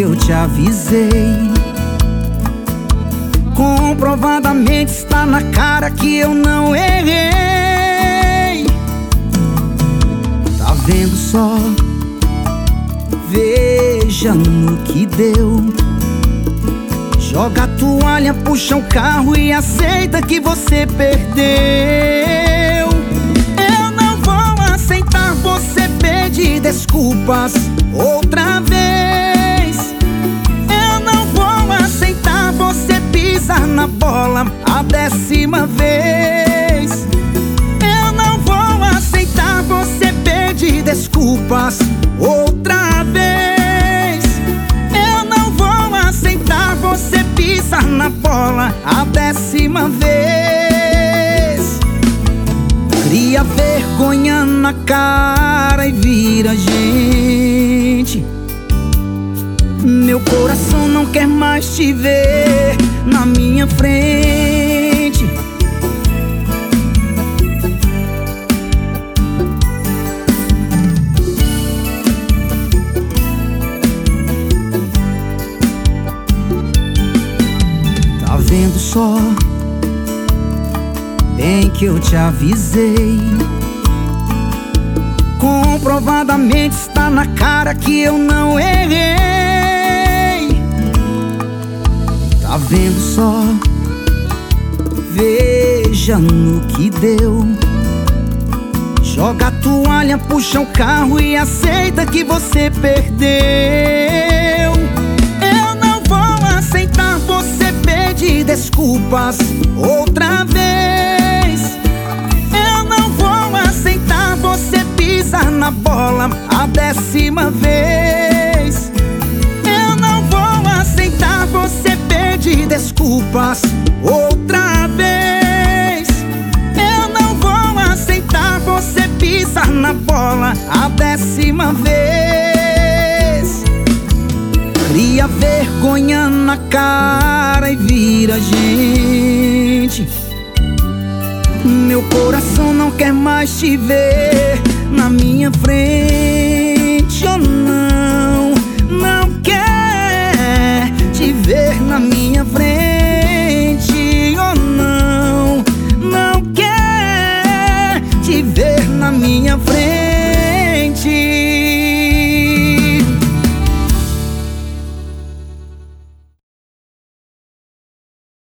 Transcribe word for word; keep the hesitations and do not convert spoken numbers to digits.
que eu te avisei. Comprovadamente está na cara que eu não errei. Tá vendo só? Veja no que deu. Joga a toalha, puxa o carro e aceita que você perdeu. Eu não vou aceitar você pedir desculpas outra vez. Eu não vou aceitar você pisar na bola a décima vez. Eu não vou aceitar você pedir desculpas outra vez. Eu não vou aceitar você pisar na bola a décima vez. Cria vergonha na cara e vira gente. Meu coração não quer mais te ver na minha frente. Tá vendo só? Bem que eu te avisei. Comprovadamente está na cara que eu não errei. Tá vendo só? Veja no que deu. Joga a toalha, puxa o carro e aceita que você perdeu. Eu não vou aceitar você pedir desculpas outra vez. Eu não vou aceitar você pisar na bola a décima vez. Eu não vou aceitar você pedir desculpas outra vez. Eu não vou aceitar você pisar na bola a décima vez. Cria vergonha na cara e vira gente. Meu coração não quer mais te ver na minha